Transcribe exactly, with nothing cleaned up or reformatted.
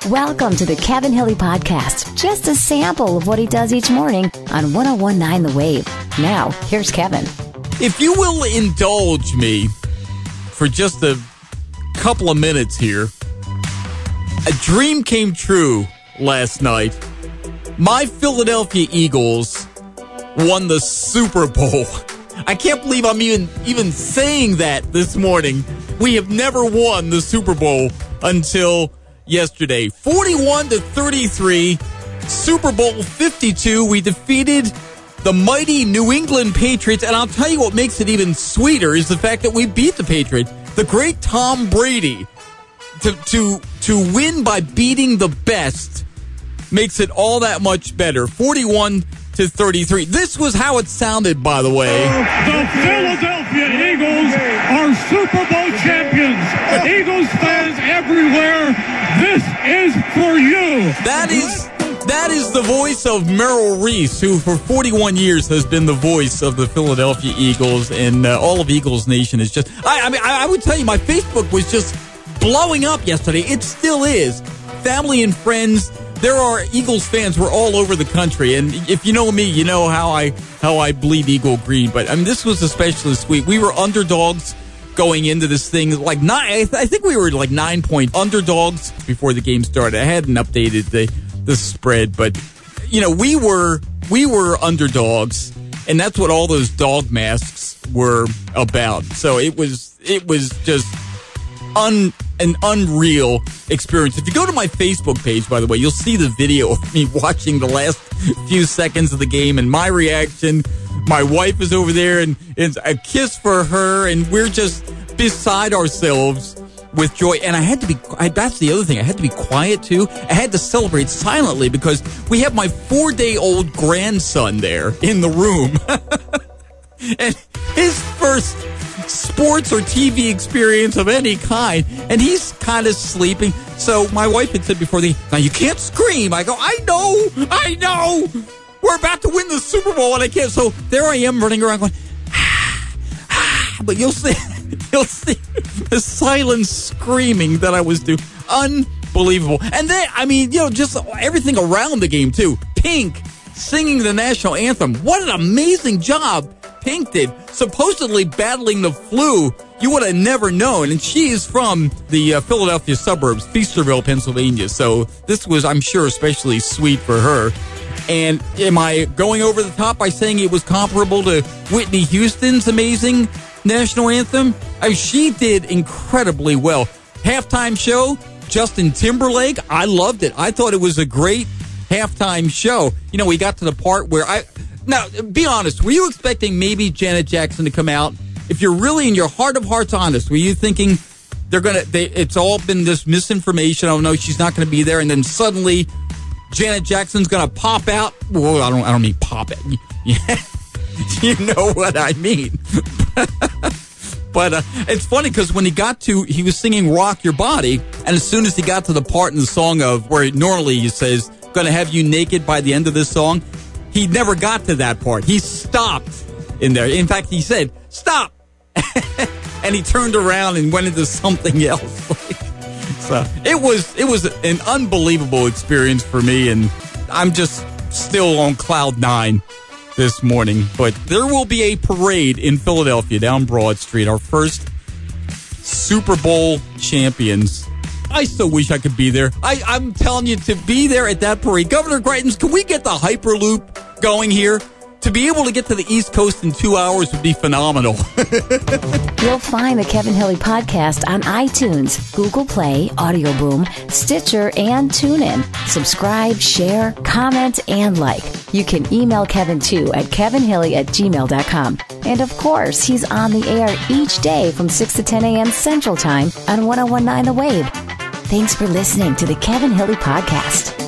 Welcome to the Kevin Hilly Podcast. Just a sample of what he does each morning on one oh one point nine The Wave. Now, here's Kevin. If you will indulge me for just a couple of minutes here, a dream came true last night. My Philadelphia Eagles won the Super Bowl. I can't believe I'm even even saying that this morning. We have never won the Super Bowl until yesterday. forty-one to thirty-three, Super Bowl fifty-two. We defeated the mighty New England Patriots, and I'll tell you what makes it even sweeter is the fact that we beat the Patriots. The great Tom Brady, to to to win by beating the best makes it all that much better. forty-one to thirty-three. This was how it sounded, by the way. The Philadelphia Eagles are Super Bowl champions. Eagles fans everywhere, this is for you. That is that is the voice of Merrill Reese, who for forty-one years has been the voice of the Philadelphia Eagles, and uh, all of Eagles Nation is just. I, I mean, I, I would tell you, my Facebook was just blowing up yesterday. It still is. Family and friends. There are Eagles fans who are all over the country, and if you know me, you know how I how I bleed Eagle green. But I mean, this was especially sweet. We were underdogs going into this thing, like nine. I, th- I think we were like nine point underdogs before the game started. I hadn't updated the the spread, but you know, we were we were underdogs, and that's what all those dog masks were about. So it was it was just un. an unreal experience. If you go to my Facebook page, by the way, you'll see the video of me watching the last few seconds of the game and my reaction. My wife is over there, and it's a kiss for her, and we're just beside ourselves with joy. And I had to be, I, that's the other thing, I had to be quiet too. I had to celebrate silently because we have my four-day-old grandson there in the room. And his first sports or T V experience of any kind, and he's kind of sleeping. So my wife had said before the now you can't scream. I go, I know, I know. We're about to win the Super Bowl, and I can't. So there I am running around going, ah, ah. But you'll see, you'll see the silent screaming that I was doing. Unbelievable. And then, I mean, you know, just everything around the game too. Pink singing the national anthem. What an amazing job Pink did, supposedly battling the flu. You would have never known. And she is from the uh, Philadelphia suburbs, Feasterville, Pennsylvania. So this was, I'm sure, especially sweet for her. And am I going over the top by saying it was comparable to Whitney Houston's amazing national anthem? I mean, she did incredibly well. Halftime show, Justin Timberlake. I loved it. I thought it was a great halftime show. You know, we got to the part where I... Now, be honest, were you expecting maybe Janet Jackson to come out? If you're really in your heart of hearts honest, were you thinking they're going to, they, it's all been this misinformation, oh no, she's not going to be there, and then suddenly Janet Jackson's going to pop out? Well, I don't, I don't mean pop it. Yeah, you know what I mean. But uh, it's funny because when he got to, he was singing Rock Your Body, and as soon as he got to the part in the song of where normally he says, going to have you naked by the end of this song, he never got to that part. He stopped in there. In fact, he said, stop. And he turned around and went into something else. So it was it was an unbelievable experience for me, and I'm just still on cloud nine this morning. But there will be a parade in Philadelphia down Broad Street, our first Super Bowl champions. I still wish I could be there. I, I'm telling you, to be there at that parade. Governor Greitens, can we get the Hyperloop going here? To be able to get to the East Coast in two hours would be phenomenal. You'll find the Kevin Hilly Podcast on iTunes, Google Play, Audio Boom, Stitcher, and TuneIn. Subscribe, share, comment, and like. You can email Kevin, too, at kevinhilly at gmail dot com. And, of course, he's on the air each day from six to ten a.m. Central Time on one oh one point nine The Wave. Thanks for listening to the Kevin Hilly Podcast.